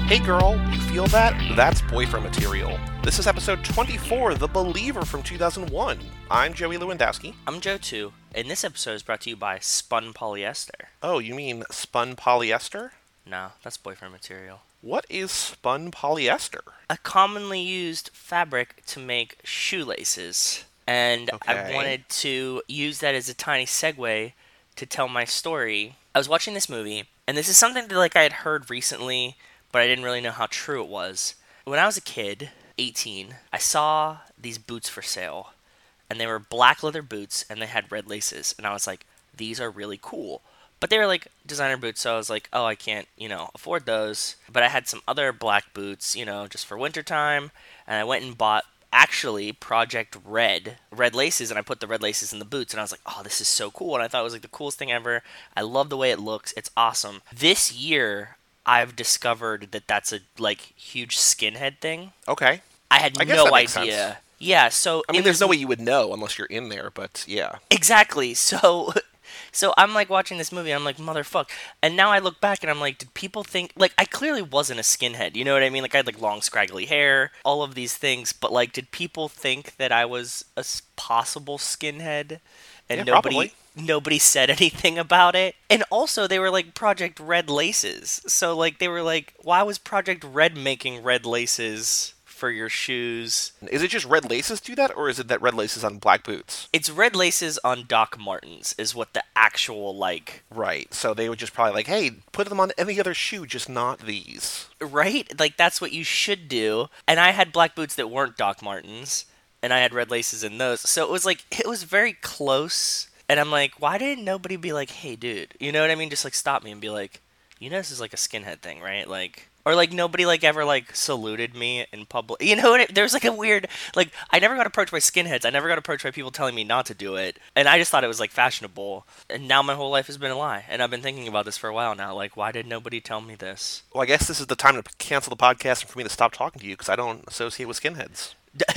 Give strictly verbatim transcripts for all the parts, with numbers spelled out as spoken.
Hey girl, you feel that? That's boyfriend material. This is episode twenty-four, The Believer from two thousand one. I'm Joey Lewandowski. I'm Joe too, and this episode is brought to you by Spun Polyester. Oh, you mean spun polyester? No, that's boyfriend material. What is spun polyester? A commonly used fabric to make shoelaces. And Okay. I wanted to use that as a tiny segue to tell my story. I was watching this movie, and this is something that like I had heard recently, but I didn't really know how true it was. When I was a kid, eighteen, I saw these boots for sale, and they were black leather boots, and they had red laces, and I was like, these are really cool. But they were like designer boots, so I was like, oh, I can't, you know, afford those. But I had some other black boots, you know, just for wintertime, and I went and bought actually Project Red red laces, and I put the red laces in the boots, and I was like, oh, this is so cool, and I thought it was like the coolest thing ever. I love the way it looks. It's awesome. This year, I've discovered that that's a like huge skinhead thing. Okay. I had I guess no that makes idea. sense. Yeah, so I mean, it there's was- no way you would know unless you're in there, but yeah. Exactly. So, so I'm like watching this movie. And I'm like, motherfuck. And now I look back and I'm like, did people think like I clearly wasn't a skinhead? You know what I mean? Like I had like long scraggly hair, all of these things. But like, did people think that I was a s- possible skinhead? And Yeah, nobody, probably. nobody said anything about it. And also, they were like Project Red laces. So like, they were like, why was Project Red making red laces for your shoes? Is it just red laces do that, or is it that red laces on black boots? It's red laces on Doc Martens is what the actual like. Right, so they would just probably like, hey, put them on any other shoe, just not these. Right? Like, that's what you should do. And I had black boots that weren't Doc Martens, and I had red laces in those. So it was like, it was very close. And I'm like, why didn't nobody be like, hey, dude? You know what I mean? Just like stop me and be like, you know, this is like a skinhead thing, right? Like, or like nobody like ever like saluted me in public. You know what? I, there's like a weird, like, I never got approached by skinheads. I never got approached by people telling me not to do it. And I just thought it was like fashionable. And now my whole life has been a lie. And I've been thinking about this for a while now. Like, why did nobody tell me this? Well, I guess this is the time to cancel the podcast and for me to stop talking to you, because I don't associate with skinheads.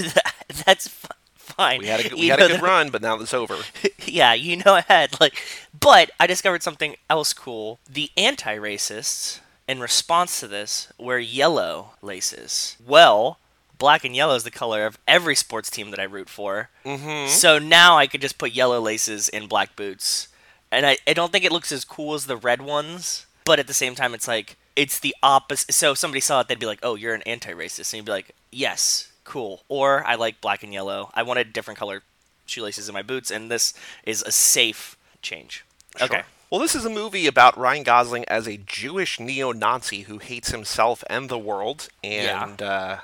That's f- fine. We had a, good- we You had know a good that- run, but now it's over. Yeah, you know I had like, but I discovered something else cool. The anti-racists, in response to this, wear yellow laces. Well, black and yellow is the color of every sports team that I root for. Mm-hmm. So now I could just put yellow laces in black boots, and I, I don't think it looks as cool as the red ones. But at the same time, it's like it's the opposite. So if somebody saw it, they'd be like, "Oh, you're an anti-racist," and you'd be like, "Yes." Cool. Or I like black and yellow. I wanted different color shoelaces in my boots, and this is a safe change. Sure. Okay. Well, this is a movie about Ryan Gosling as a Jewish neo-Nazi who hates himself and the world. And uh,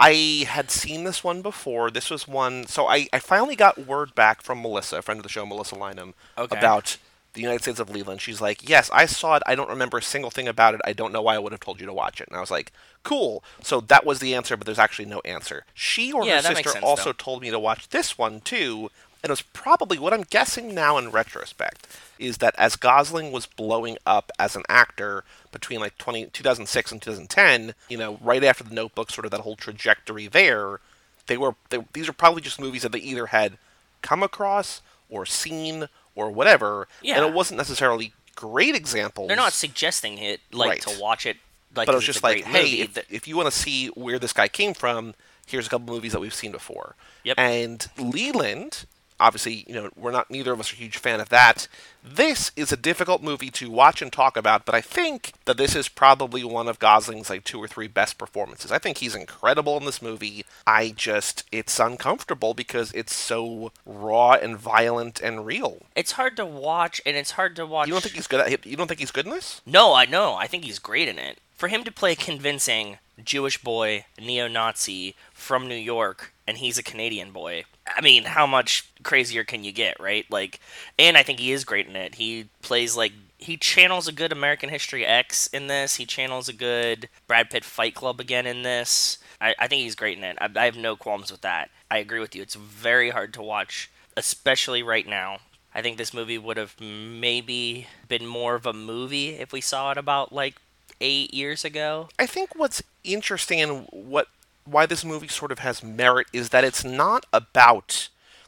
I had seen this one before. This was one... So I, I finally got word back from Melissa, a friend of the show, Melissa Lynham, Okay. about the United States of Leland. She's like, yes, I saw it. I don't remember a single thing about it. I don't know why I would have told you to watch it. And I was like, cool. So that was the answer, but there's actually no answer. She or Yeah, her that makes sister sense, also though. told me to watch this one, too. And it was probably what I'm guessing now in retrospect is that as Gosling was blowing up as an actor between like twenty, two thousand six and two thousand ten, you know, right after The Notebook, sort of that whole trajectory there, they were they, these are probably just movies that they either had come across or seen or whatever, Yeah. and it wasn't necessarily great examples. They're not suggesting it like Right. to watch it. Like, but it 'cause was it's just a like, great hey, movie. if, if you want to see where this guy came from, here's a couple movies that we've seen before. Yep. And Leland, obviously, you know, we're not, neither of us are a huge fan of that. This is a difficult movie to watch and talk about, but I think that this is probably one of Gosling's like two or three best performances. I think he's incredible in this movie. I just, it's uncomfortable because it's so raw and violent and real. It's hard to watch, and it's hard to watch. You don't think he's good at, you don't think he's good in this? No, I know. I think he's great in it. For him to play a convincing Jewish boy, neo-Nazi from New York, and he's a Canadian boy. I mean, how much crazier can you get, right? Like, and I think he is great in it. He plays like he channels a good American History X in this. He channels a good Brad Pitt Fight Club again in this. I, I think he's great in it. I, I have no qualms with that. I agree with you. It's very hard to watch, especially right now. I think this movie would have maybe been more of a movie if we saw it about like eight years ago. I think what's interesting and what why this movie sort of has merit is that it's not about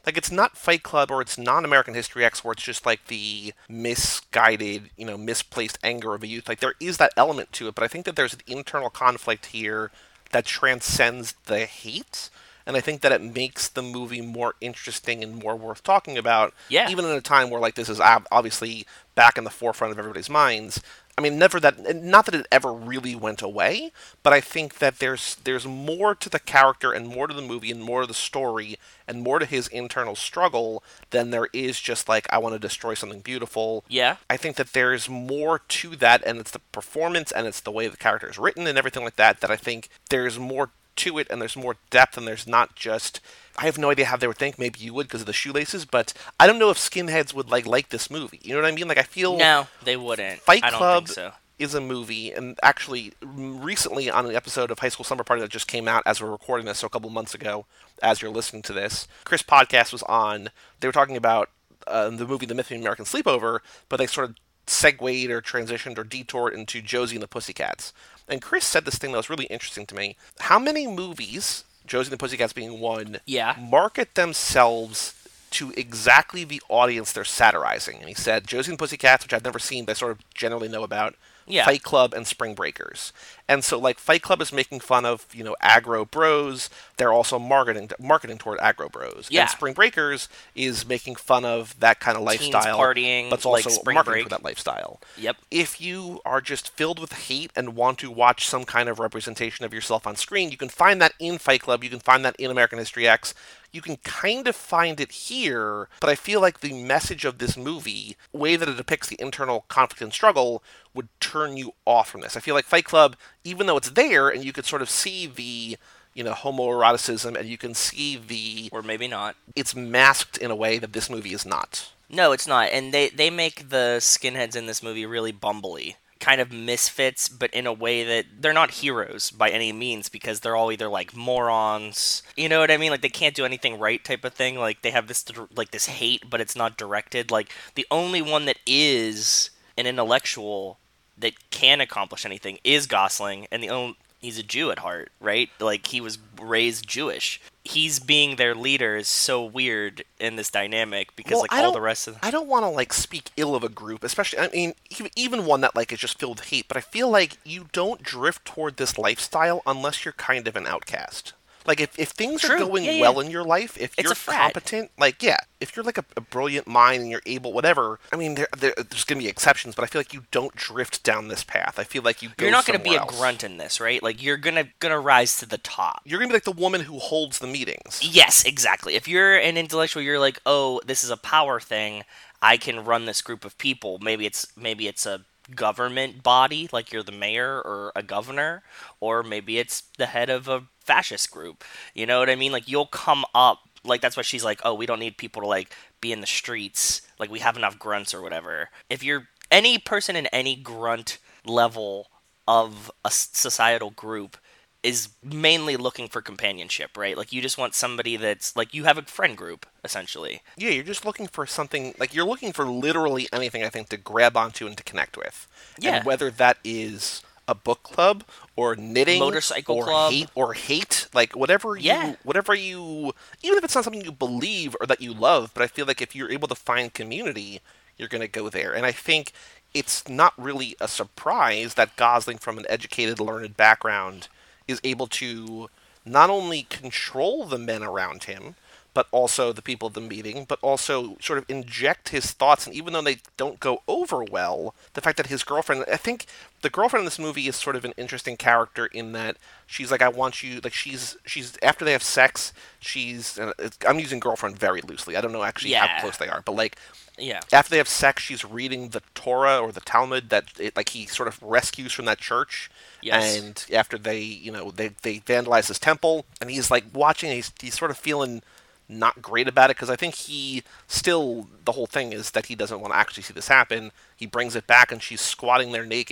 Like, it's not Fight Club or it's not American History X where it's just like the misguided, you know, misplaced anger of a youth. Like, there is that element to it, but I think that there's an internal conflict here that transcends the hate. And I think that it makes the movie more interesting and more worth talking about, Yeah. even in a time where, like, this is ob- obviously back in the forefront of everybody's minds. I mean, never that, not that it ever really went away, but I think that there's there's more to the character and more to the movie and more to the story and more to his internal struggle than there is just like, I want to destroy something beautiful. Yeah. I think that there's more to that, and it's the performance and it's the way the character is written and everything like that, that I think there's more to it and there's more depth, and there's not just, I have no idea how they would think. Maybe you would because of the shoelaces, but I don't know if skinheads would like like this movie. You know what I mean? Like, I feel No, they wouldn't. Fight I don't Club think so. is a movie, and actually recently on an episode of High School Summer Party that just came out as we're recording this, so a couple months ago, as you're listening to this, Chris Podcast was on. They were talking about uh, the movie The Myth of the American Sleepover, but they sort of segued or transitioned or detoured into Josie and the Pussycats. And Chris said this thing that was really interesting to me. How many movies, Josie and the Pussycats being one, Yeah. market themselves to exactly the audience they're satirizing? And he said Josie and the Pussycats, which I've never seen, but I sort of generally know about, Yeah. Fight Club, and Spring Breakers. And so, like, Fight Club is making fun of, you know, aggro bros. They're also marketing marketing toward aggro bros. Yeah. And Spring Breakers is making fun of that kind of Teens lifestyle, partying, but it's like also Spring marketing Break. for that lifestyle. Yep. If you are just filled with hate and want to watch some kind of representation of yourself on screen, you can find that in Fight Club. You can find that in American History X. You can kind of find it here, but I feel like the message of this movie, the way that it depicts the internal conflict and struggle, would turn you off from this. I feel like Fight Club, even though it's there and you could sort of see the, you know, homoeroticism and you can see the, Or maybe not. it's masked in a way that this movie is not. No, it's not. And they, they make the skinheads in this movie really bumbly. Kind of misfits, but in a way that they're not heroes by any means, because they're all either like morons, you know what I mean? Like, they can't do anything right type of thing. Like, they have this like this hate, but it's not directed. Like, the only one that is an intellectual that can accomplish anything is Gosling, and the only he's a Jew at heart, right? Like, he was raised Jewish. He's being their leader is so weird in this dynamic because, Well, like, I all don't- the rest of them. I don't want to, like, speak ill of a group, especially, I mean, even- even one that, like, is just filled with hate, but I feel like you don't drift toward this lifestyle unless you're kind of an outcast. Like, if, if things are True. going Yeah, yeah. well in your life, if It's you're a frat. competent, like, yeah, if you're, like, a, a brilliant mind and you're able, whatever, I mean, there, there, there's going to be exceptions, but I feel like you don't drift down this path. I feel like you go You're not going to be somewhere a else. grunt in this, right? Like, you're gonna gonna rise to the top. You're going to be like the woman who holds the meetings. Yes, exactly. If you're an intellectual, you're like, oh, this is a power thing. I can run this group of people. Maybe it's maybe it's a government body, like you're the mayor or a governor, or maybe it's the head of a fascist group. You know what I mean? Like, you'll come up. Like, that's why she's like, oh, we don't need people to, like, be in the streets. Like, we have enough grunts or whatever. If you're any person in any grunt level of a s- societal group is mainly looking for companionship, right? Like, you just want somebody that's, like, you have a friend group, essentially. Yeah, you're just looking for something, like, you're looking for literally anything, I think, to grab onto and to connect with. Yeah. And whether that is a book club or knitting Motorcycle or club. hate or hate, like, whatever you, Yeah. whatever you, even if it's not something you believe or that you love, but I feel like if you're able to find community, you're going to go there. And I think it's not really a surprise that Gosling, from an educated, learned background, is able to not only control the men around him, but also the people at the meeting, but also sort of inject his thoughts. And even though they don't go over well, the fact that his girlfriend, I think the girlfriend in this movie is sort of an interesting character in that she's like, I want you, like, she's, she's after they have sex, she's, and it's, I'm using girlfriend very loosely. I don't know actually Yeah. how close they are, but like, Yeah. after they have sex, she's reading the Torah or the Talmud that it, like he sort of rescues from that church. Yes. And after they, you know, they they vandalize his temple, and he's like watching. He's he's sort of feeling not great about it because I think he still the whole thing is that he doesn't want to actually see this happen. He brings it back, and she's squatting there naked,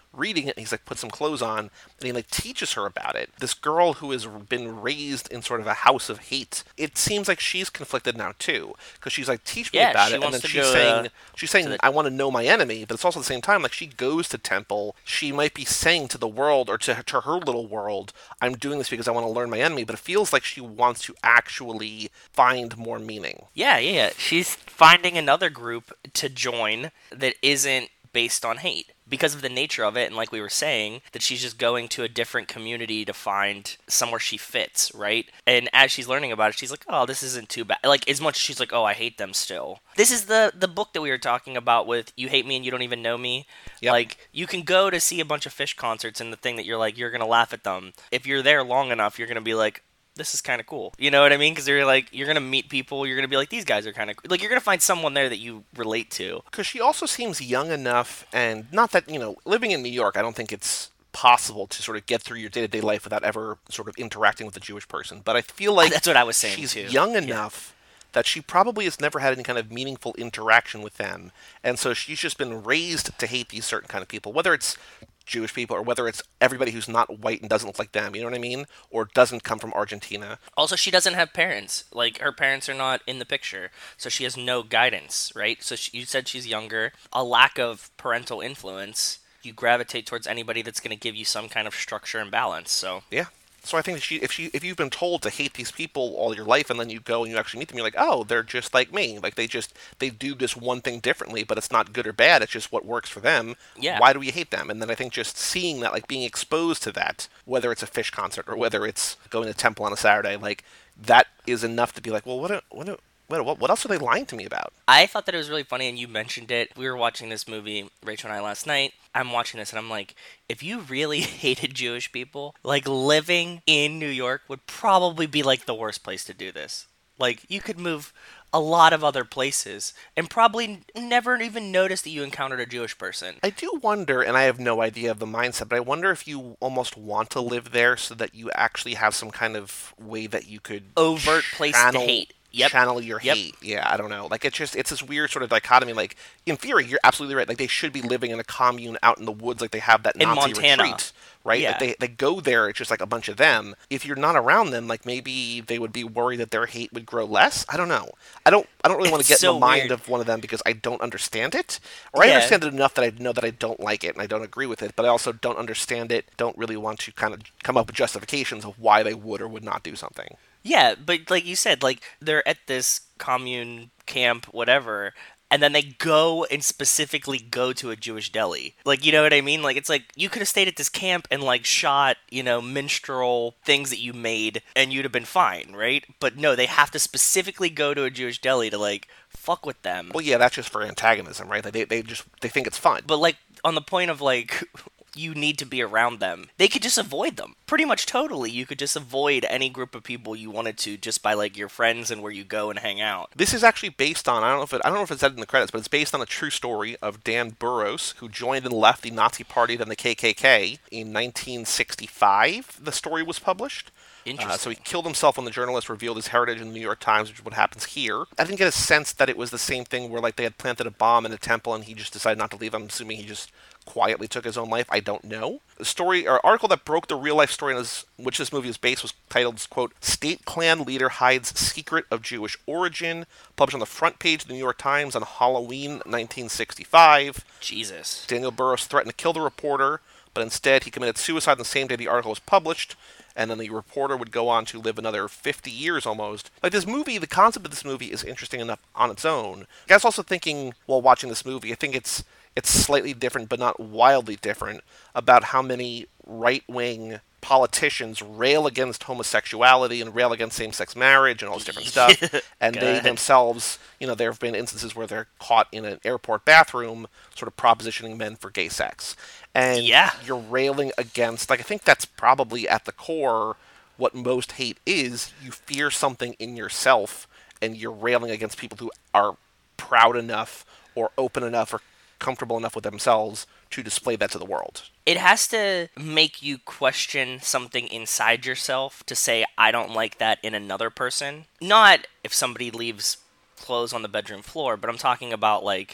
reading it, and he's like, put some clothes on, and he like teaches her about it. This girl who has been raised in sort of a house of hate, it seems like she's conflicted now too, because she's like, teach me Yeah, about she it, and wants then to she's go, saying, uh, she's saying, to the- I want to know my enemy, but it's also at the same time like she goes to temple, she might be saying to the world or to to her little world, I'm doing this because I want to learn my enemy, but it feels like she wants to actually find more meaning. Yeah, yeah, yeah. She's finding another group to join that isn't based on hate because of the nature of it, and like we were saying, that she's just going to a different community to find somewhere she fits, right? And as she's learning about it, she's like, oh, this isn't too bad. Like, as much as she's like, oh, I hate them still. This is the the book that we were talking about with You Hate Me and You Don't Even Know Me. Yep. Like, you can go to see a bunch of Fish concerts, and the thing that you're like, you're gonna laugh at them. If you're there long enough, you're gonna be like, this is kind of cool. You know what I mean? Because you're like, you're gonna meet people. You're gonna be like, these guys are kind of like, you're gonna find someone there that you relate to. Because she also seems young enough, and not that, you know, living in New York, I don't think it's possible to sort of get through your day-to-day life without ever sort of interacting with a Jewish person. But I feel like That's what I was saying she's too. young Yeah. enough that she probably has never had any kind of meaningful interaction with them. And so she's just been raised to hate these certain kind of people, whether it's Jewish people or whether it's everybody who's not white and doesn't look like them, you know what I mean? Or doesn't come from Argentina. Also, she doesn't have parents. Like, her parents are not in the picture, so she has no guidance, right? So she, you said she's younger. A lack of parental influence. You gravitate towards anybody that's going to give you some kind of structure and balance. So Yeah. So I think that she, if she, if you've been told to hate these people all your life, and then you go and you actually meet them, you're like, oh, they're just like me. Like they just they do this one thing differently, but it's not good or bad. It's just what works for them. Yeah. Why do we hate them? And then I think just seeing that, like being exposed to that, whether it's a Fish concert or whether it's going to temple on a Saturday, like that is enough to be like, well, what, a, what, a, what, what, what else are they lying to me about? I thought that it was really funny, and you mentioned it. We were watching this movie, Rachel and I, last night. I'm watching this, and I'm like, if you really hated Jewish people, like, living in New York would probably be, like, the worst place to do this. Like, you could move a lot of other places and probably never even notice that you encountered a Jewish person. I do wonder, and I have no idea of the mindset, but I wonder if you almost want to live there so that you actually have some kind of way that you could Overt place to channel- hate. Yep. channel your Yep. hate. Yeah, I don't know. Like it's just it's this weird sort of dichotomy. Like in theory, you're absolutely right. Like they should be living in a commune out in the woods, like they have that In Nazi Montana. retreat, right? Yeah. Like they they go there. It's just like a bunch of them. If you're not around them, like maybe they would be worried that their hate would grow less. I don't know. I don't. I don't really want to It's get in so the mind weird. of one of them because I don't understand it, or I Yeah. understand it enough that I know that I don't like it and I don't agree with it, but I also don't understand it. Don't really want to kind of come up with justifications of why they would or would not do something. Yeah, but like you said, like they're at this commune camp, whatever, and then they go and specifically go to a Jewish deli. Like, you know what I mean? Like, it's like you could have stayed at this camp and like shot, you know, minstrel things that you made, and you'd have been fine, right? But no, they have to specifically go to a Jewish deli to like fuck with them. Well, yeah, that's just for antagonism, right? Like they they just they think it's fun. But like on the point of like you need to be around them, they could just avoid them. Pretty much totally. You could just avoid any group of people you wanted to just by like your friends and where you go and hang out. This is actually based on I don't know if it, I don't know if it said in the credits, but it's based on a true story of Dan Burroughs, who joined and left the Nazi Party then the K K K in nineteen sixty-five. The story was published. Interesting. Uh, so he killed himself when the journalist revealed his heritage in the New York Times, which is what happens here. I didn't get a sense that it was the same thing where like they had planted a bomb in a temple and he just decided not to leave. I'm assuming he just quietly took his own life. I don't know. The story or article that broke the real life story on his, which this movie is based was titled, quote, State Klan Leader Hides Secret of Jewish Origin, published on the front page of the New York Times on Halloween nineteen sixty-five. Jesus. Daniel Burroughs threatened to kill the reporter, but instead he committed suicide the same day the article was published, and then the reporter would go on to live another fifty years almost. Like this movie, the concept of this movie is interesting enough on its own. I was also thinking while watching this movie, I think it's it's slightly different, but not wildly different, about how many right-wing politicians rail against homosexuality and rail against same-sex marriage and all this different stuff. And Go they ahead. themselves, you know, there have been instances where they're caught in an airport bathroom sort of propositioning men for gay sex. And Yeah. you're railing against, like, I think that's probably at the core what most hate is. You fear something in yourself, and you're railing against people who are proud enough or open enough or comfortable enough with themselves to display that to the world. It has to make you question something inside yourself to say, I don't like that in another person. Not if somebody leaves clothes on the bedroom floor, but I'm talking about, like,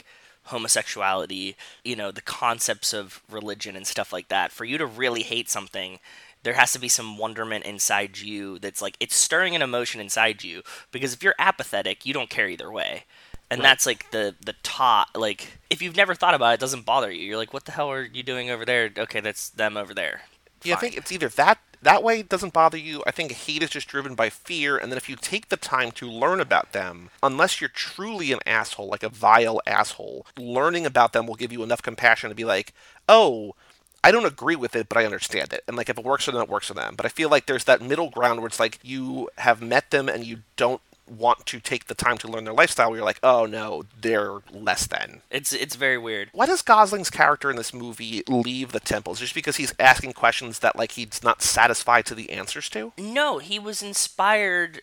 homosexuality, you know, the concepts of religion and stuff like that. For you to really hate something, there has to be some wonderment inside you that's like it's stirring an emotion inside you, because if you're apathetic, you don't care either way. And Right. that's like the the top, like if you've never thought about it, it doesn't bother you. You're like, what the hell are you doing over there? Okay, that's them over there. Yeah, I Fine. think it's either that that way it doesn't bother you. I think hate is just driven by fear, and then if you take the time to learn about them, unless you're truly an asshole, like a vile asshole, learning about them will give you enough compassion to be like, oh, I don't agree with it, but I understand it. And like if it works for them, it works for them. But I feel like there's that middle ground where it's like you have met them and you don't want to take the time to learn their lifestyle where you're like, oh no, they're less than. It's it's very weird. Why does Gosling's character in this movie leave the temples? Just because he's asking questions that like he's not satisfied to the answers to? No, he was inspired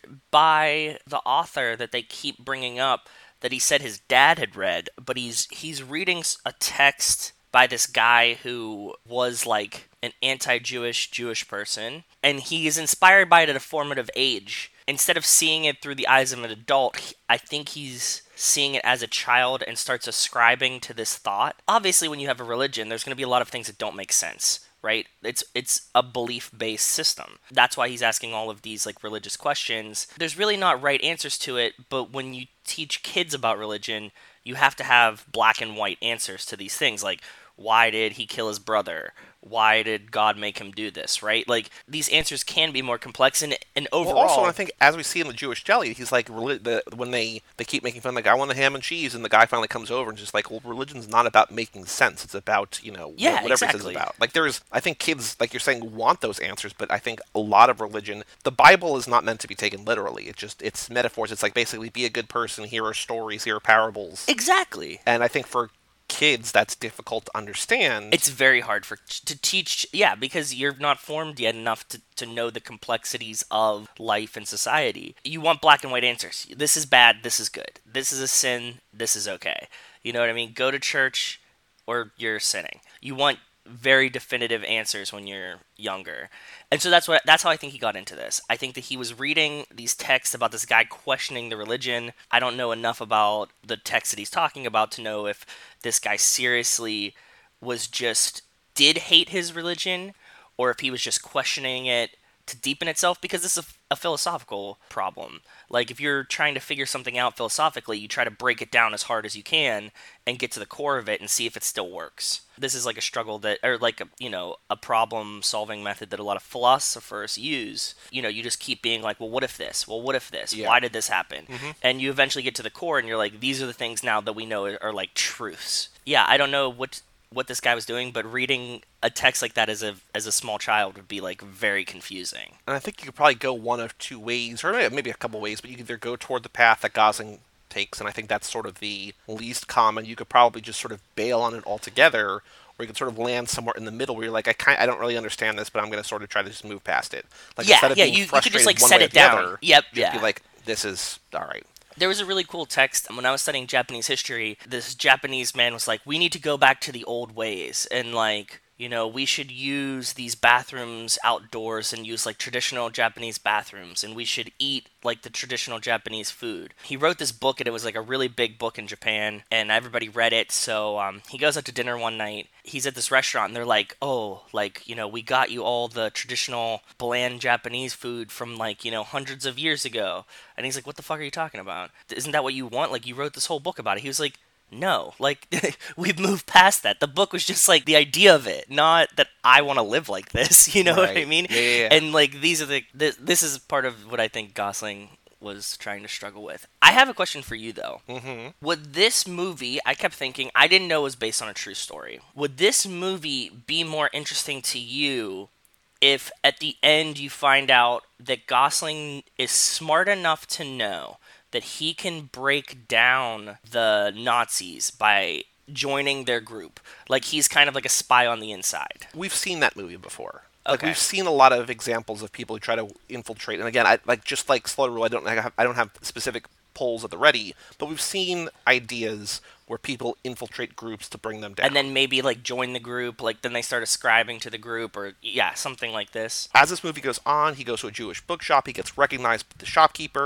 by the author that they keep bringing up that he said his dad had read, but he's he's reading s- a text by this guy who was like an anti-Jewish Jewish person, and he is inspired by it at a formative age. Instead of seeing it through the eyes of an adult, he- I think he's seeing it as a child and starts ascribing to this thought. Obviously, when you have a religion, there's going to be a lot of things that don't make sense, right? It's it's a belief-based system. That's why he's asking all of these like religious questions. There's really not right answers to it, but when you teach kids about religion, you have to have black and white answers to these things, like why did he kill his brother? Why did God make him do this, right? Like these answers can be more complex, and and overall, Well, also, I think as we see in the Jewish deli, he's like reli- the, when they they keep making fun, like I want a ham and cheese, and the guy finally comes over and just like, well, religion's not about making sense; it's about you know Yeah, wh- whatever it exactly. is about. Like there's, I think kids, like you're saying, want those answers, but I think a lot of religion, the Bible is not meant to be taken literally. It just it's metaphors. It's like basically be a good person. Here are stories. Here are parables. Exactly. And I think for kids that's difficult to understand. It's very hard for to teach, yeah, because you're not formed yet enough to, to know the complexities of life and society. You want black and white answers. This is bad, this is good. This is a sin, this is okay. You know what I mean? Go to church or you're sinning. You want very definitive answers when you're younger. And so that's what that's how I think he got into this. I think that he was reading these texts about this guy questioning the religion. I don't know enough about the text that he's talking about to know if this guy seriously was just did hate his religion, or if he was just questioning it to deepen itself, because this is a, a philosophical problem. Like if you're trying to figure something out philosophically, you try to break it down as hard as you can and get to the core of it and see if it still works. This is like a struggle that, or like a, you know, a problem solving method that a lot of philosophers use. You know, you just keep being like, well, what if this? Well, what if this? Yeah. Why did this happen? Mm-hmm. And you eventually get to the core and you're like, these are the things now that we know are, are like truths. Yeah, I don't know what what this guy was doing, but reading a text like that as a as a small child would be like very confusing. And I think you could probably go one of two ways, or maybe a couple ways, but you could either go toward the path that Gosling takes, and I think that's sort of the least common. You could probably just sort of bail on it altogether, or you could sort of land somewhere in the middle where you're like, I kind, I don't really understand this, but I'm going to sort of try to just move past it. Like Yeah, instead of yeah, being you, you could just frustrated like one set way it or the down. other, Yep, just yeah. be like, this is all right. There was a really cool text when I was studying Japanese history. This Japanese man was like, we need to go back to the old ways, and like, you know, we should use these bathrooms outdoors and use like traditional Japanese bathrooms, and we should eat like the traditional Japanese food. He wrote this book, and it was like a really big book in Japan, and everybody read it. So um, he goes out to dinner one night. He's at this restaurant, and they're like, oh, like, you know, we got you all the traditional bland Japanese food from like, you know, hundreds of years ago. And he's like, what the fuck are you talking about? Isn't that what you want? Like, you wrote this whole book about it. He was like, no, like, we've moved past that. The book was just like the idea of it, not that I want to live like this. You know what I Right. mean? Yeah, yeah, yeah. And like, these are the, th- this is part of what I think Gosling was trying to struggle with. I have a question for you though. Mm-hmm. Would this movie, I kept thinking, I didn't know it was based on a true story. Would this movie be more interesting to you if at the end you find out that Gosling is smart enough to know that he can break down the Nazis by joining their group? Like he's kind of like a spy on the inside. We've seen that movie before. Like Okay. we've seen a lot of examples of people who try to infiltrate. And again, I like just like Slaughter Rule, I don't I, have, I don't have specific polls at the ready, but we've seen ideas where people infiltrate groups to bring them down. And then maybe like join the group, like then they start ascribing to the group, or yeah, something like this. As this movie goes on, he goes to a Jewish bookshop. He gets recognized by the shopkeeper.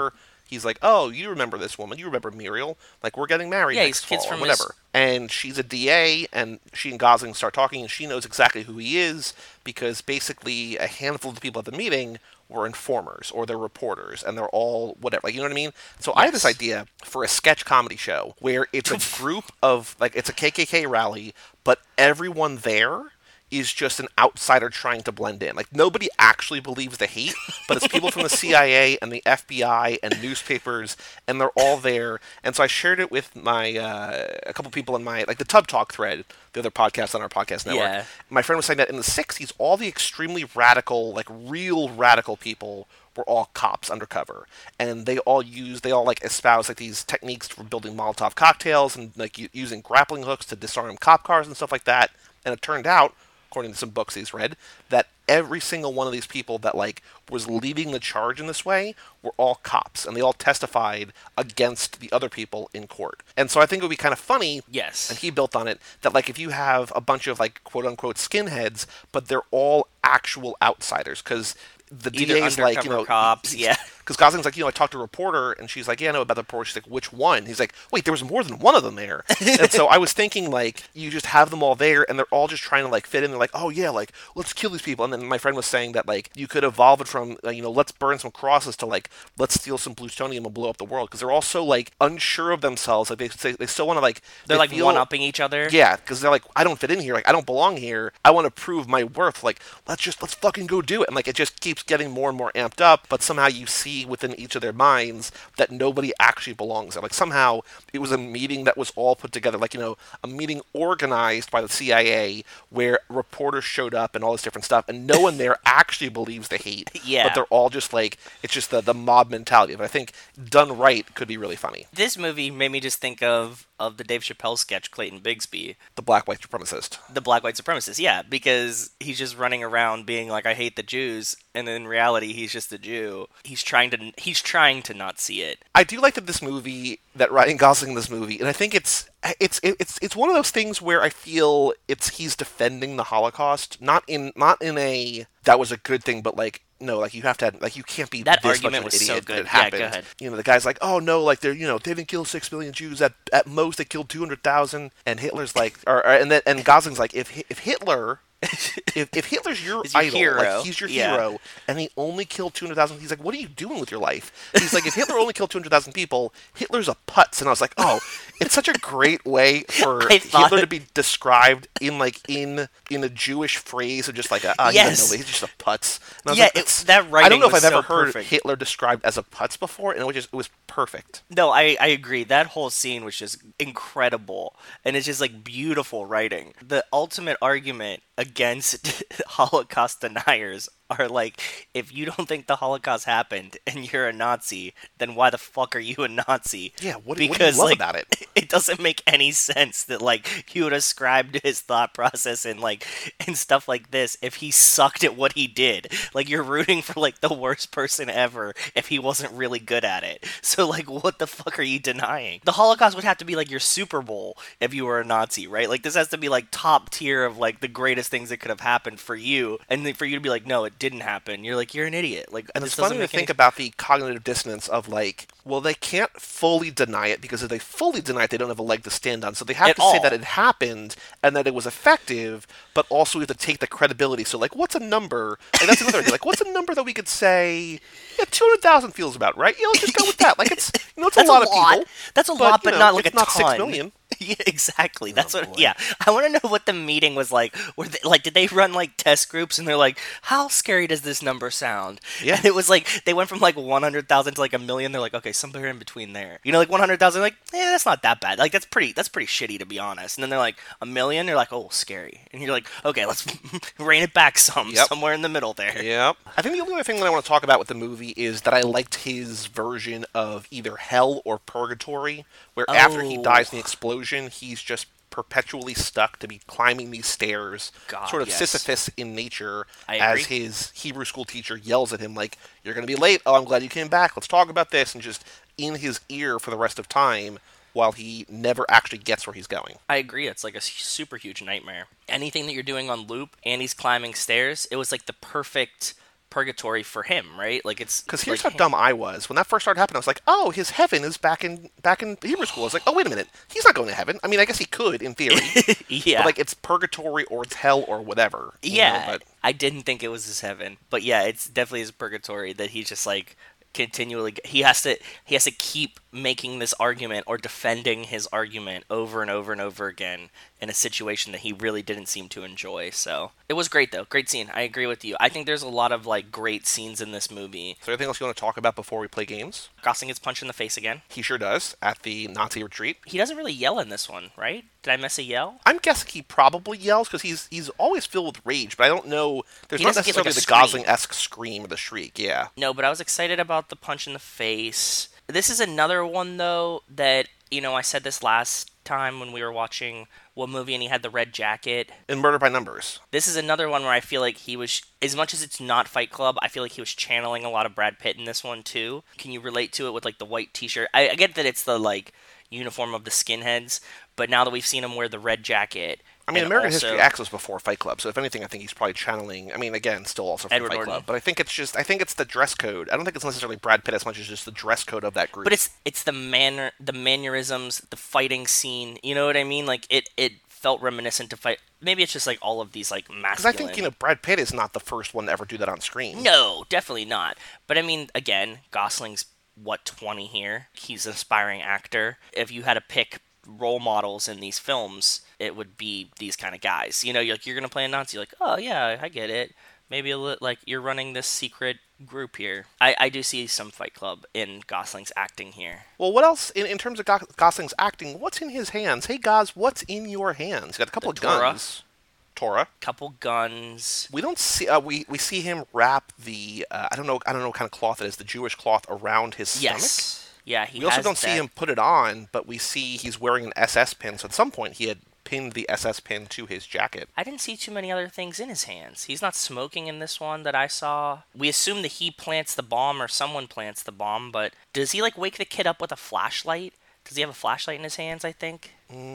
he's like, oh, you remember this woman? You remember Muriel? Like, we're getting married Yeah, next he's kids fall or from whatever. his... And she's a D A, and she and Gosling start talking, and she knows exactly who he is because basically a handful of the people at the meeting were informers or they're reporters, and they're all whatever. Like, you know what I mean? So I had this Yes. idea for a sketch comedy show where it's a group of, like, it's a K K K rally, but everyone there is just an outsider trying to blend in. Like, nobody actually believes the hate, but it's people from the C I A and the F B I and newspapers, and they're all there. And so I shared it with my uh, a couple people in my, like, the Tub Talk thread, the other podcast on our podcast network. Yeah. My friend was saying that in the sixties, all the extremely radical, like, real radical people were all cops undercover, and they all use they all like espouse like these techniques for building Molotov cocktails and like u- using grappling hooks to disarm cop cars and stuff like that. And it turned out, according to some books he's read, that every single one of these people that like was leading the charge in this way were all cops, and they all testified against the other people in court. And so I think it would be kind of funny, Yes. and he built on it, that like if you have a bunch of like quote unquote skinheads, but they're all actual outsiders, because the Either D A is like, you undercover know, cops, he's- yeah. Because Gosling's like, you know, I talked to a reporter, and she's like, yeah, I know about the reporter. She's like, which one? He's like, wait, there was more than one of them there. And so I was thinking, like, you just have them all there, and they're all just trying to, like, fit in. They're like, oh, yeah, like, let's kill these people. And then my friend was saying that, like, you could evolve it from, uh, you know, let's burn some crosses to, like, let's steal some plutonium and blow up the world. Because they're all so, like, unsure of themselves. Like, they, they, they still want to, like... They're they like feel- one-upping each other. Yeah, because they're like, I don't fit in here. Like, I don't belong here. I want to prove my worth. Like, let's just, let's fucking go do it. And, like, it just keeps getting more and more amped up. But somehow you see within each of their minds that nobody actually belongs there. Like, somehow it was a meeting that was all put together. Like, you know, a meeting organized by the C I A where reporters showed up and all this different stuff. And no one there actually believes the hate. Yeah. But they're all just like, it's just the, the mob mentality. But I think done right could be really funny. This movie made me just think of of the Dave Chappelle sketch Clayton Bigsby, The black white supremacist. the black white supremacist. Yeah, because he's just running around being like, I hate the Jews, and in reality he's just a Jew. He's trying to he's trying to not see it. I do like that this movie, that Ryan Gosling in this movie, and I think it's it's it's it's one of those things where I feel it's he's defending the Holocaust, not in not in a that was a good thing, but like no, like you have to like you can't be That this much argument of an was idiot so that good. it Yeah, happened. go ahead. You know, the guy's like, oh no, like they're you know they didn't kill six million Jews. At at most they killed two hundred thousand, and Hitler's like, or, or and then and Gosling's like, if if Hitler. if, if Hitler's your, Is your idol, hero. like he's your Yeah. hero, and he only killed two hundred thousand, he's like, what are you doing with your life? He's like, if Hitler only killed two hundred thousand people, Hitler's a putz. And I was like, oh, it's such a great way for I thought Hitler it- to be described in like in in a Jewish phrase of just like, a, oh, Yes. he's, a nobody, he's just a putz. And I was Yeah, like, it's- that's- that I don't know if writing I've was ever so heard perfect. Hitler described as a putz before, and it was just it was perfect. No, I, I agree. That whole scene was just incredible. And it's just like beautiful writing. The ultimate argument against Holocaust deniers are like, if you don't think the Holocaust happened and you're a Nazi, then why the fuck are you a Nazi? Yeah, what, do- what do you love like, about it? It doesn't make any sense that like you would ascribe to his thought process and like and stuff like this if he sucked at what he did. Like you're rooting for like the worst person ever if he wasn't really good at it. So like what the fuck are you denying? The Holocaust would have to be like your Super Bowl if you were a Nazi, right? Like this has to be like top tier of like the greatest things that could have happened for you, and then for you to be like, no, it didn't happen. You're like, you're an idiot. Like And this it's funny doesn't to make any think about the cognitive dissonance of like, well, they can't fully deny it because if they fully deny it, they don't have a leg to stand on. So they have At to say all. that it happened and that it was effective, but also we have to take the credibility. So like, what's a number? Like that's another idea. Like, what's a number that we could say? Yeah, two hundred thousand feels about right. Yeah, let's just go with that. Like it's you know, it's That's a lot of people. That's a but, lot, you but know, not like it's a not ton. six million. Yeah, exactly. That's Oh, what. boy. Yeah, I want to know what the meeting was like. Were they, like, did they run like test groups and they're like, "How scary does this number sound?" Yeah. And it was like they went from like one hundred thousand to like a million. They're like, "Okay, somewhere in between there." You know, like one hundred thousand. Like, yeah, that's not that bad. Like that's pretty. That's pretty shitty to be honest. And then they're like a million. They're like, "Oh, scary." And you're like, "Okay, let's rein it back some. Yep. Somewhere in the middle there." Yep. I think the only other thing that I want to talk about with the movie is that I liked his version of either hell or purgatory, where after he Oh. dies in the explosion, he's just perpetually stuck to be climbing these stairs, God, sort of yes. Sisyphus in nature, I as agree. his Hebrew school teacher yells at him like, "You're going to be late. Oh, I'm glad you came back. Let's talk about this," and just in his ear for the rest of time while he never actually gets where he's going. I agree. It's like a super huge nightmare. Anything that you're doing on loop and he's climbing stairs, it was like the perfect purgatory for him, right? Like it's Because here's like, how dumb I was. When that first started happening, I was like, oh, his heaven is back in back in Hebrew school. I was like, oh, wait a minute. He's not going to heaven. I mean, I guess he could, in theory. yeah, But, like, it's purgatory or it's hell or whatever. you yeah. know, But I didn't think it was his heaven, but yeah, it's definitely his purgatory that he's just like continually he has to he has to keep making this argument or defending his argument over and over and over again in a situation that he really didn't seem to enjoy. So it was great though, great scene. I agree with you. I think there's a lot of like great scenes in this movie. is there anything else you want to talk about before we play games? Gosling gets punched in the face again. He sure does, at the Nazi retreat. He doesn't really yell in this one, right? Did I miss a yell? I'm guessing he probably yells because he's he's always filled with rage, but I don't know. There's He not doesn't get, like, necessarily a the scream. Gosling-esque scream or the shriek, yeah. No, but I was excited about the punch in the face. This is another one, though, that, you know, I said this last time when we were watching what movie and he had the red jacket. In Murder by Numbers. This is another one where I feel like he was, as much as it's not Fight Club, I feel like he was channeling a lot of Brad Pitt in this one, too. Can you relate to it with, like, the white t-shirt? I, I get that it's the, like, uniform of the skinheads, but now that we've seen him wear the red jacket... I mean, and American also- History X was before Fight Club, so if anything, I think he's probably channeling. I mean, again, still also from Edward Fight Norton. Club, but I think it's just, I think it's the dress code. I don't think it's necessarily Brad Pitt as much as just the dress code of that group. But it's it's the manner, the mannerisms, the fighting scene. You know what I mean? Like it, it felt reminiscent to fight. Maybe it's just like all of these like masculine. because I think you know Brad Pitt is not the first one to ever do that on screen. No, definitely not. But I mean, again, Gosling's what twenty here. He's an aspiring actor. If you had to pick role models in these films, it would be these kind of guys. You know, you're like you're gonna play a Nazi. Like, oh yeah, I get it. Maybe a li- like you're running this secret group here. I, I do see some Fight Club in Gosling's acting here. Well, what else in, in terms of Go- Gosling's acting? What's in his hands? Hey, Gos, what's in your hands? He's got a couple The of Torah. guns. Torah. Couple guns. We don't see. Uh, we we see him wrap the. Uh, I don't know. I don't know what kind of cloth it is. The Jewish cloth around his stomach. Yes. Yeah, he We also has don't see that. him put it on, but we see he's wearing an S S pin. So at some point he had pinned the S S pin to his jacket. I didn't see too many other things in his hands. He's not smoking in this one that I saw. We assume that he plants the bomb or someone plants the bomb, but does he like wake the kid up with a flashlight? Does he have a flashlight in his hands, I think?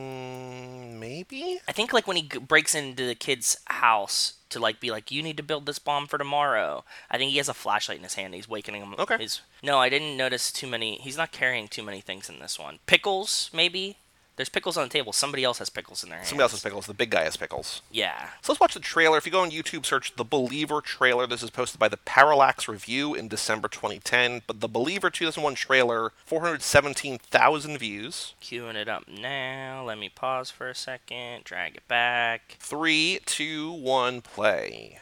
Mm, maybe? I think like when he g- breaks into the kid's house to like be like, you need to build this bomb for tomorrow. I think he has a flashlight in his hand. He's waking him. Okay. His... No, I didn't notice too many. He's not carrying too many things in this one. Pickles, maybe? There's pickles on the table. Somebody else has pickles in their hands. Somebody else has pickles. The big guy has pickles. Yeah. So let's watch the trailer. If you go on YouTube, search The Believer trailer. This is posted by the Parallax Review in December twenty ten. But The Believer two thousand one trailer, four hundred seventeen thousand views. Queuing it up now. Let me pause for a second. Drag it back. Three, two, one, play.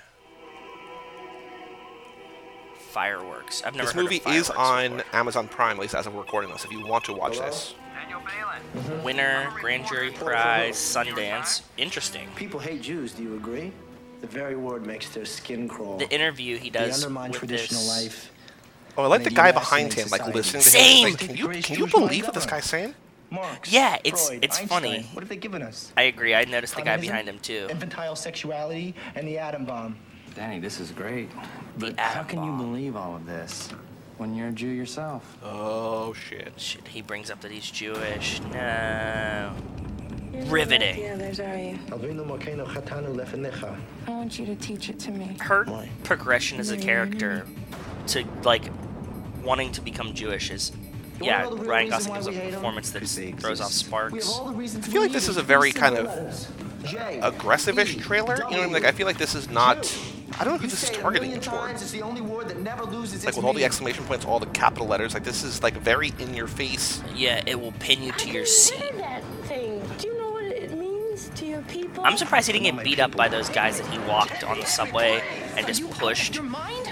Fireworks. I've never This heard movie of fireworks is on before. Amazon Prime, at least as of recording this, if you want to watch this. Winner, Grand Jury Prize, Sundance. Interesting. People hate Jews, do you agree? The very word makes their skin crawl. The interview he They does undermine with traditional this. life. Oh, I like And the they guy devastate behind him, like society. listening to Same! him. Like, can you Greatest can you Jewish mind believe what this ever. guy's saying? Marx, Yeah, it's- Freud, it's Einstein, funny. What have they given us? I agree. I noticed the guy Communism, behind him too. Infantile sexuality and the atom bomb. Danny, this is great. But The how atom can you bomb. believe all of this when you're a Jew yourself? Oh shit! Shit, he brings up that he's Jewish. No. You're not Riveting. like the others, are you? Alvinu Mokeinu Chatanu Lefenecha. I want you to teach it to me. Her Why? progression as a Yeah, character to like wanting to become Jewish is You yeah. wanna know the real Ryan reason Gosling why gives a we hate 'em? performance that Because they throws off exist. We have sparks. all the reason I feel like this is a very kind of aggressive-ish E, trailer. You know what I mean? Like I feel like this is not. I don't know who this is targeting it towards. It's the only word that never loses Like with all the exclamation points, all the capital letters. Like this is like very in your face. Yeah, it will pin you to your I seat. read that thing. Do you know what it means to your people? I'm surprised he didn't get beat up by those guys that he walked on the subway and just pushed.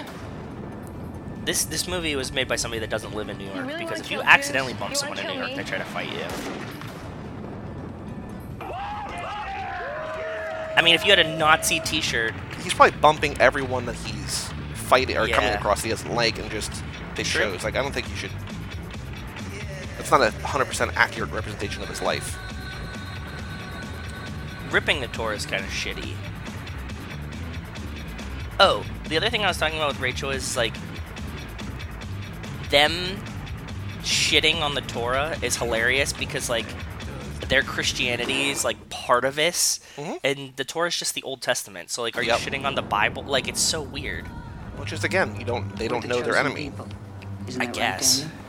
This this movie was made by somebody that doesn't live in New York really because wanna if you kill accidentally Jews? bump You someone in wanna New kill York, me? they try to fight you. I mean, if you had a Nazi T-shirt, He's probably bumping everyone that he's fighting or coming Yeah. across he doesn't like, and just it True. shows. Like I don't think you should. It's not a hundred percent accurate representation of his life. ripping the Torah is kind of shitty. Oh, the other thing I was talking about with Rachel is like them shitting on the Torah is hilarious because like their Christianity is like part of this, Mhm. and the Torah is just the Old Testament. So like, are Yep. you shitting on the Bible? Like, it's so weird. Which is, again, you don't they don't We're the know their chosen enemy. people. Isn't I that right, guess. Daniel?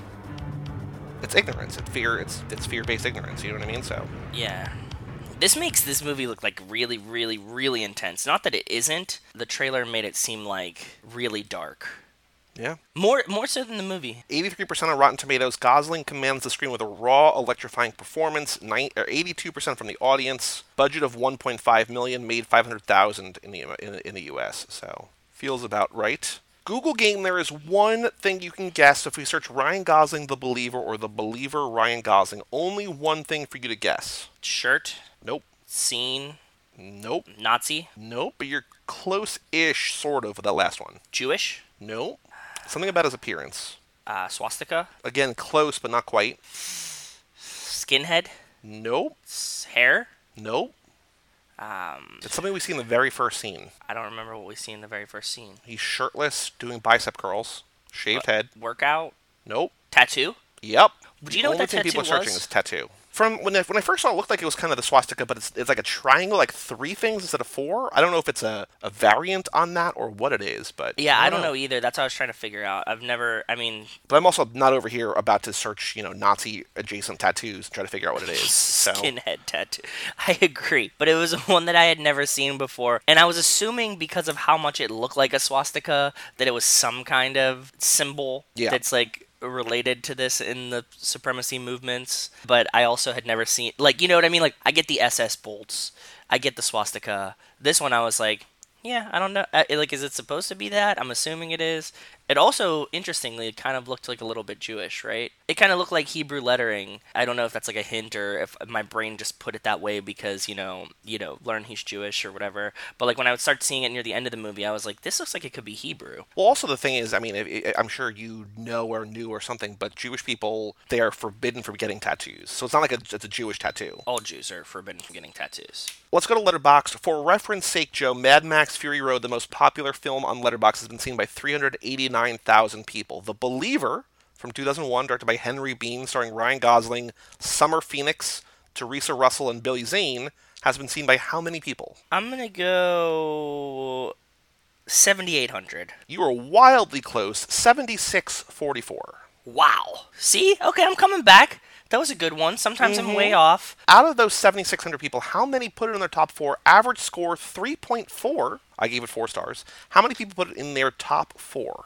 It's ignorance. It's fear. It's it's fear-based ignorance. You know what I mean? So Yeah. This makes this movie look like really, really, really intense. Not that it isn't. The trailer made it seem like really dark. yeah. More more so than the movie. eighty-three percent on Rotten Tomatoes. Gosling commands the screen with a raw, electrifying performance. Nine, or eighty-two percent from the audience. Budget of one point five million dollars, made five hundred thousand dollars in the in, in the U S. So feels about right. Google Game, there is one thing you can guess if we search Ryan Gosling, The Believer, or The Believer, Ryan Gosling. Only one thing for you to guess. Shirt, Nope. scene, Nope. Nazi, Nope. But you're close-ish, sort of, with that last one. Jewish, Nope. Something about his appearance. uh, swastika, Again, close, but not quite. skinhead, Nope. s- hair. Nope. Um, It's something we see in the very first scene. I don't remember what we see in the very first scene. He's shirtless, doing bicep curls, shaved head. Workout, Nope. tattoo. Yep. Do you know what Only that thing people are tattoo searching was? is tattoo. From when I, when I first saw it, it looked like it was kind of the swastika, but it's it's like a triangle, like three things instead of four. I don't know if it's a, a variant on that or what it is, but Yeah, I don't know either. That's what I was trying to figure out. I've never. I mean, But I'm also not over here about to search, you know, Nazi adjacent tattoos and try to figure out what it is. So skinhead tattoo. I agree, but it was one that I had never seen before, and I was assuming because of how much it looked like a swastika that it was some kind of symbol Yeah. that's like related to this in the supremacy movements. But I also had never seen, like, you know what I mean? Like, I get the S S bolts, I get the swastika. This one, I was like, yeah, I don't know. Uh, Like, is it supposed to be that? I'm assuming it is. It also, interestingly, it kind of looked like a little bit Jewish, right? It kind of looked like Hebrew lettering. I don't know if that's like a hint or if my brain just put it that way because, you know, you know, learn he's Jewish or whatever. But like when I would start seeing it near the end of the movie, I was like, this looks like it could be Hebrew. Well, also the thing is, I mean, if, I'm sure you know or knew or something, but Jewish people, they are forbidden from getting tattoos. So it's not like a, it's a Jewish tattoo. All Jews are forbidden from getting tattoos. Let's go to Letterboxd. For reference sake, Joe, Mad Max Fury Road, the most popular film on Letterboxd, has been seen by three hundred eighty-nine thousand people. The Believer, from two thousand one, directed by Henry Bean, starring Ryan Gosling, Summer Phoenix, Teresa Russell, and Billy Zane, has been seen by how many people? I'm going to go seventy-eight hundred. You are wildly close, seventy-six forty-four. Wow. See? Okay, I'm coming back. That was a good one. Sometimes I'm way off. Out of those seventy-six hundred people, how many put it in their top four? Average score three point four. I gave it four stars. How many people put it in their top four?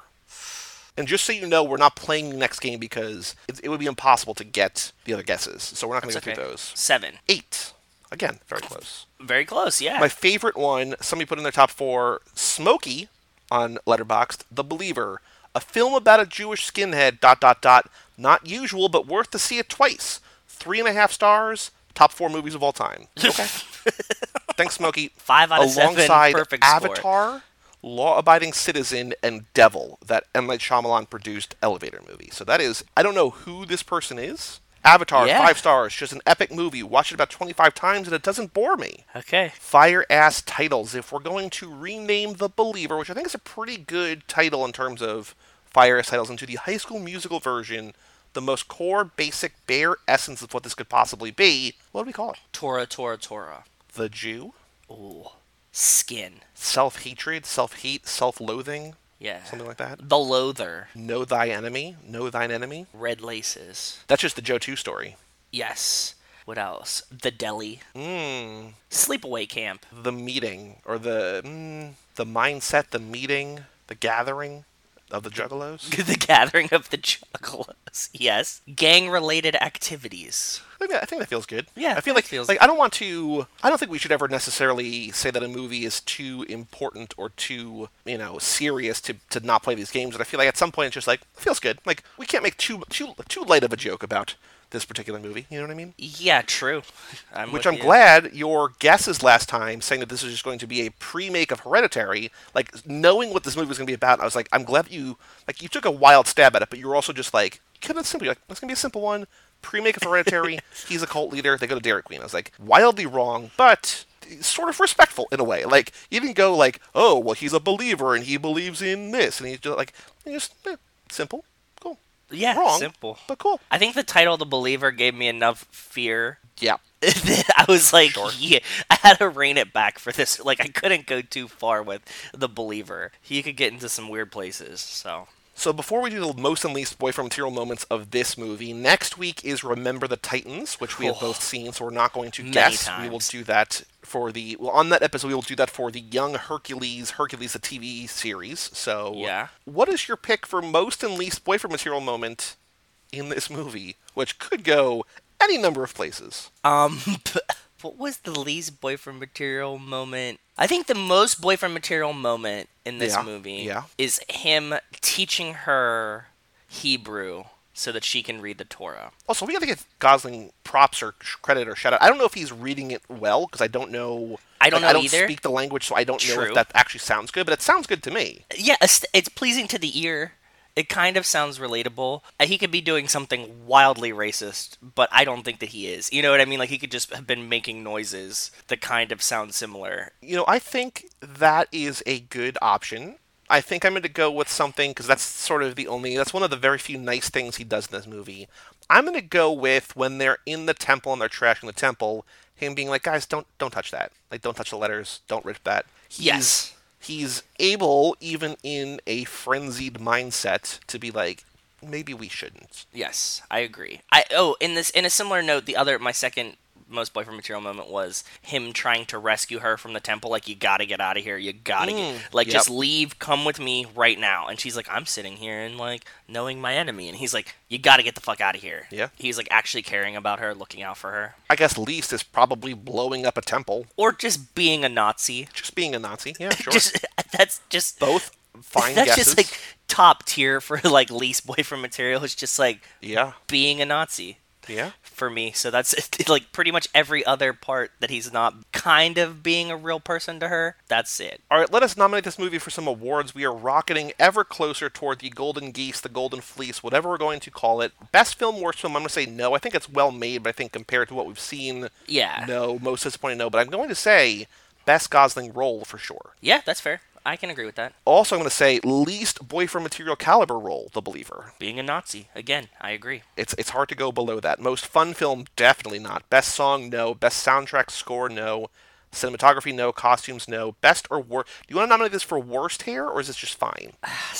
And just so you know, we're not playing the next game because it, it would be impossible to get the other guesses. So we're not going to That's go okay. through those. Seven. Eight. Again, very close. Very close, yeah. My favorite one, somebody put in their top four, Smokey on Letterboxd, The Believer. A film about a Jewish skinhead, dot, dot, dot. Not usual, but worth to see it twice. Three and a half stars, top four movies of all time. Okay. Thanks, Smokey. Five out of seven, Alongside perfect score. Avatar, Law-Abiding Citizen, and Devil, that M. Night Shyamalan produced elevator movie. So that is, I don't know who this person is. Avatar, Yeah. five stars, just an epic movie. Watched it about twenty-five times and it doesn't bore me. Okay. Fire-ass titles. If we're going to rename The Believer, which I think is a pretty good title in terms of fire-ass titles, into the High School Musical version, the most core, basic, bare essence of what this could possibly be, what do we call it? Tora, Tora, Tora. The Jew? Ooh. Skin. Self-hatred, self-hate, self-loathing, Yeah. something like that. The Loather. Know thy enemy, know thine enemy. Red Laces. That's just the Joe two story. Yes. What else? The Deli. Mmm. Sleepaway Camp. The meeting, or the, mm, the mindset, the meeting, the gathering of the Juggalos. The Gathering of the Juggalos. Yes. Gang-related activities. I, mean, I think that feels good. Yeah, I feel that like feels like good. I don't want to. I don't think we should ever necessarily say that a movie is too important or too you know serious to, to not play these games. And I feel like at some point it's just like it feels good. Like we can't make too too too light of a joke about this particular movie. You know what I mean? Yeah, true. I'm Which with I'm you. glad your guesses last time saying that this is just going to be a pre-make of Hereditary, like knowing what this movie was going to be about, I was like, I'm glad that you like you took a wild stab at it, but you were also just like, kept it simple. You're like, it's going to be a simple one. Pre-make of Hereditary. He's a cult leader. They go to Dairy Queen. I was like, wildly wrong, but sort of respectful in a way. Like you didn't go like, oh, well, he's a believer and he believes in this, and he's just like, just eh, simple, cool. Yeah, Wrong, simple. but cool. I think the title The Believer gave me enough fear. Yeah. I was like, Sure. yeah, I had to rein it back for this. Like, I couldn't go too far with the believer. He could get into some weird places, so. So before we do the most and least boyfriend material moments of this movie, next week is Remember the Titans, which we have Oh. both seen, so we're not going to Many guess. times. We will do that for the, well, on that episode, we will do that for the Young Hercules, Hercules the T V series. So, Yeah. what is your pick for most and least boyfriend material moment in this movie, which could go any number of places? Um, what was the least boyfriend material moment? I think the most boyfriend material moment in this Yeah, movie yeah. is him teaching her Hebrew so that she can read the Torah. Also, we got to give Gosling props or credit or shout out. I don't know if he's reading it well because I don't know. I don't like, know I don't either. speak the language, so I don't know True. if that actually sounds good. But it sounds good to me. Yeah, it's, it's pleasing to the ear. It kind of sounds relatable. Uh, He could be doing something wildly racist, but I don't think that he is. You know what I mean? Like, he could just have been making noises that kind of sound similar. You know, I think that is a good option. I think I'm going to go with something because that's sort of the only. That's one of the very few nice things he does in this movie. I'm going to go with when they're in the temple and they're trashing the temple. Him being like, guys, don't don't touch that. Like, don't touch the letters. Don't rip that. He's, Yes. He's able, even in a frenzied mindset, to be like, maybe we shouldn't. Yes, I agree. I oh, in this in a similar note, the other my second most boyfriend material moment was him trying to rescue her from the temple. Like, you gotta get out of here. You gotta Mm, get like yep. just leave. Come with me right now. And she's like, I'm sitting here and like knowing my enemy. And he's like, you gotta get the fuck out of here. Yeah. He's like actually caring about her, looking out for her, I guess least is probably blowing up a temple. or just being a Nazi. Just being a Nazi. Yeah, sure. Just that's just Both fine that's guesses. just like top tier for like least boyfriend material. It's just like yeah, being a Nazi. yeah. For me, so that's like pretty much every other part that he's not kind of being a real person to her. That's it. All right, let us nominate this movie for some awards. We are rocketing ever closer toward the Golden Geese, the Golden Fleece, whatever we're going to call it. Best film, worst film, I'm going to say no. I think it's well made, but I think compared to what we've seen, Yeah. no. Most disappointing, no. But I'm going to say best Gosling role for sure. Yeah, that's fair. I can agree with that. Also, I'm going to say least boyfriend material caliber role, The Believer. Being a Nazi. Again, I agree. It's it's hard to go below that. Most fun film, definitely not. Best song, no. Best soundtrack score, no. Cinematography, no. Costumes, no. Best or worst. Do you want to nominate this for worst hair, or is this just fine?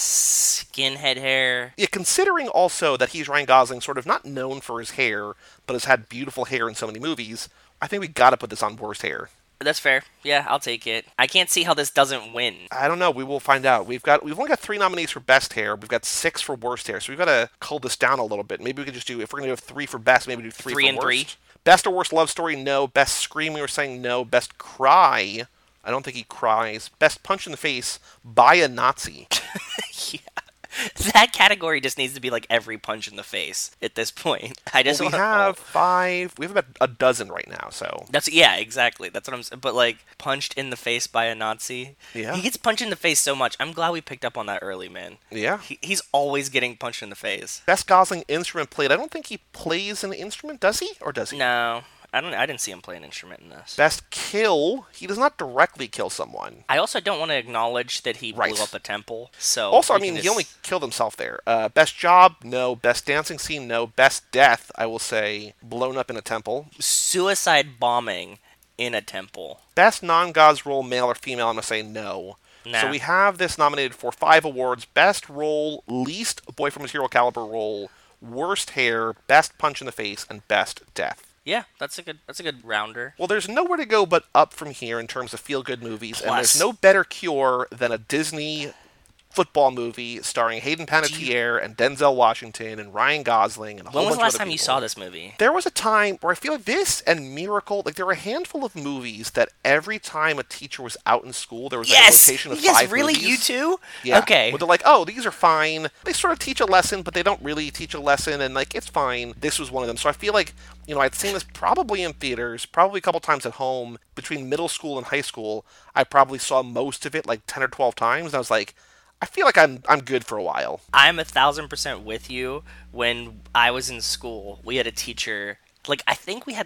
Skinhead hair. Yeah, considering also that he's Ryan Gosling, sort of not known for his hair, but has had beautiful hair in so many movies, I think we gotta put this on worst hair. That's fair. Yeah, I'll take it. I can't see how this doesn't win. I don't know. We will find out. We've got we've only got three nominees for best hair. We've got six for worst hair, so we've got to cull this down a little bit. Maybe we could just do if we're gonna do three for best, maybe do three, Three for and worst. three? Best or worst love story, no. Best scream, we were saying no. Best cry, I don't think he cries. Best punch in the face by a Nazi. Yeah. That category just needs to be like every punch in the face at this point. I just Well, we want have five. We have about a dozen right now. So That's yeah, exactly. That's what I'm saying. But like punched in the face by a Nazi. Yeah. He gets punched in the face so much. I'm glad we picked up on that early, man. yeah. He, he's always getting punched in the face. Best Gosling instrument played. I don't think he plays an instrument, does he? Or does he? No, I don't. I didn't see him play an instrument in this. Best kill. He does not directly kill someone. I also don't want to acknowledge that he Right. blew up a temple. So Also, I we can mean, he just- only killed himself there. Uh, best job, no. Best dancing scene, no. Best death, I will say, blown up in a temple. suicide bombing in a temple. Best non-Gos role, male or female, I'm going to say no. Nah. So we have this nominated for five awards. Best role, least boyfriend material caliber role, worst hair, best punch in the face, and best death. Yeah, that's a good. That's a good rounder. Well, there's nowhere to go but up from here in terms of feel-good movies, and Plus- there's no better cure than a Disney football movie starring Hayden Panettiere and Denzel Washington and Ryan Gosling and a whole When was bunch the last of other time you people. saw this movie? There was a time where I feel like this and Miracle, like there were a handful of movies that every time a teacher was out in school, there was like, Yes. a rotation of Yes. five Really, movies. you too? Yeah. Okay. Where they're like, oh, these are fine. They sort of teach a lesson, but they don't really teach a lesson, and like it's fine. This was one of them. So I feel like, you know, I'd seen this probably in theaters, probably a couple times at home. Between middle school and high school, I probably saw most of it like ten or twelve times, and I was like, I feel like I'm I'm good for a while. I'm a thousand percent with you. When I was in school, we had a teacher. Like, I think we had like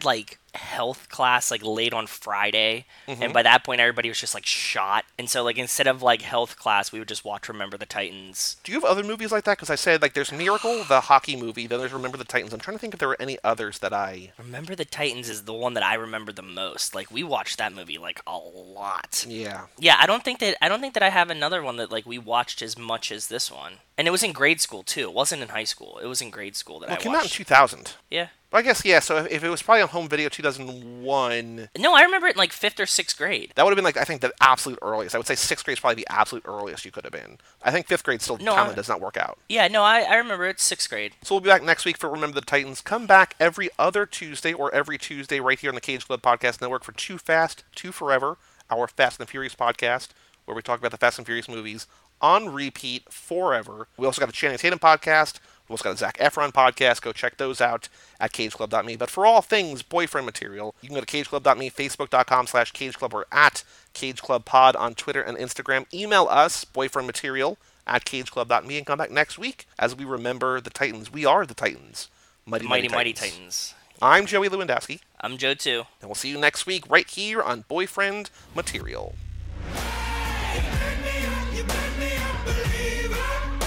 health class like late on Friday, Mm-hmm. and by that point everybody was just like shot. And so like instead of like health class, we would just watch Remember the Titans. Do you have other movies like that? Because I said, like, there's Miracle, the hockey movie, then there's Remember the Titans. I'm trying to think if there were any others that I... Remember the Titans is the one that I remember the most. Like we watched that movie like a lot. Yeah. Yeah, I don't think that I don't think that I have another one that like we watched as much as this one. And it was in grade school too. It wasn't in high school. It was in grade school that Well, I it came out in watched. two thousand. Yeah. I guess, yeah, so if, if it was probably on home video two thousand one... No, I remember it in like fifth or sixth grade. That would have been, like, I think the absolute earliest. I would say sixth grade is probably the absolute earliest you could have been. I think fifth grade still No, kind of I- does not work out. Yeah, no, I, I remember it sixth grade. So we'll be back next week for Remember the Titans. Come back every other Tuesday or every Tuesday right here on the Cage Club Podcast Network for Too Fast, Too Forever, our Fast and the Furious podcast, where we talk about the Fast and Furious movies on repeat forever. We also got a Channing Tatum podcast. We also got a Zac Efron podcast. Go check those out at cage club dot me. But for all things boyfriend material, you can go to cage club dot me, facebook.com slash cageclub, or at cageclubpod on Twitter and Instagram. Email us, boyfriend material, at cage club dot me, and come back next week as we remember the Titans. We are the Titans. Mighty, Mighty, Mighty, Mighty Titans. Titans. I'm Joey Lewandowski, I'm Joe too. and we'll see you next week right here on Boyfriend Material. You make me a believer.